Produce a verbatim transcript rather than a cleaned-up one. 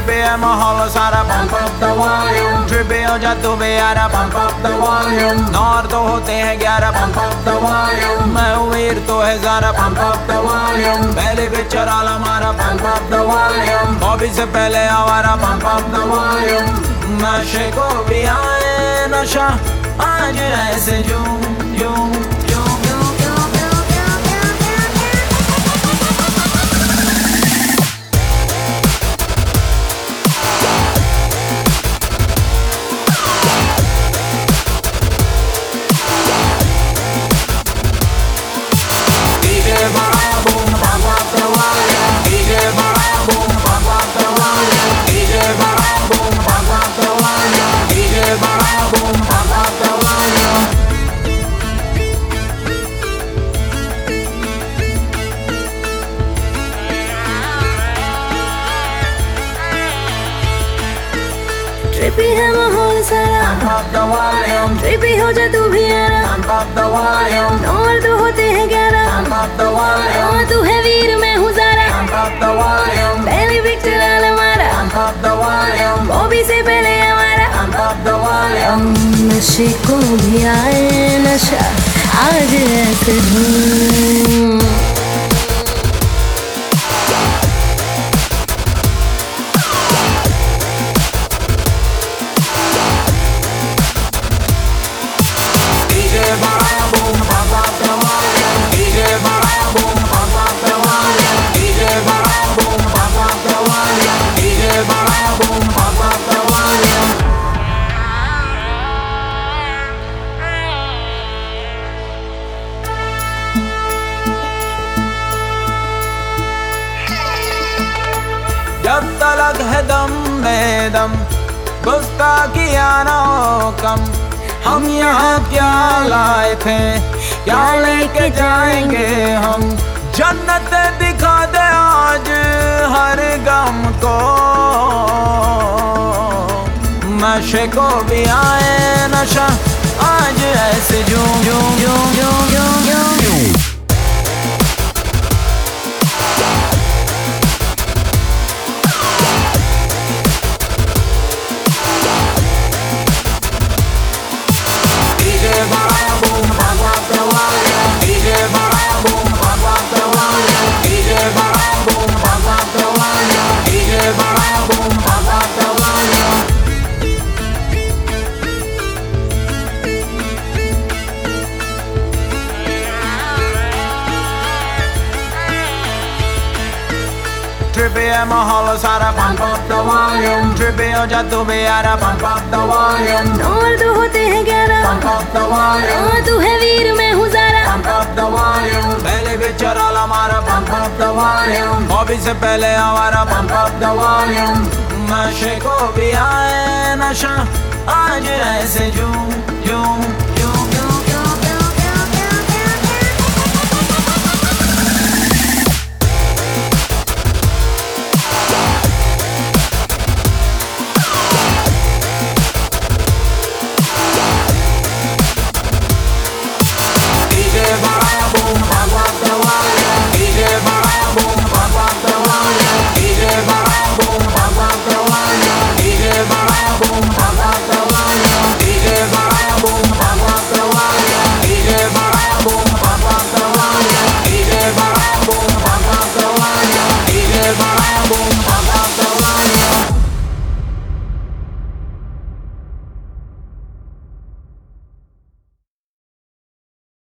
Trippy है माहौल सारा pump up the volume Trippy हो जा तू भी यारा pump up the volume नौर तो होते हैं ग्यारह pump up the volume मैं वीर तो है Zaara pump up the volume पहले पिक्चर आला मारा pump up the volume Bobby से पहले आवारा pump up the volume नशे को भी आए नशा आज ऐसे यूं यूं ट्रिपी है माहौल सारा pump up the volume trippy हो जा तू भी यारा pump up the volume और तो होते हैं ग्यारह pump up the volume और तू है वीर मैं हूँ Zaara pump up the volume पहली पिक्चर आला मारा pump up the volume Bobby से पहले हमारा pump up the volume नशे को भी आए नशा आज ऐसे धूम जब तलक है दम में दम गुस्ताखियाँ ना कम हम यहाँ क्या लाए थे क्या लेके जाएंगे हम जन्नत दिखा दे आज हर गम को नशे को भी आए नशा आज ऐसे यूं यूं यूं यूं यूं यूं यूं Trippy है माहौल सारा pump up the volume Trippy हो जा तू भी यारा pump up the volume और तो होते हैं ग्यारह pump up the volume और तू है वीर मैं हूँ Zaara pump up the volume पहले पिक्चर आला मारा pump up the volume Bobby से पहले आवारा pump up the volume नशे को भी आए नशा आज ऐसे यूं यूं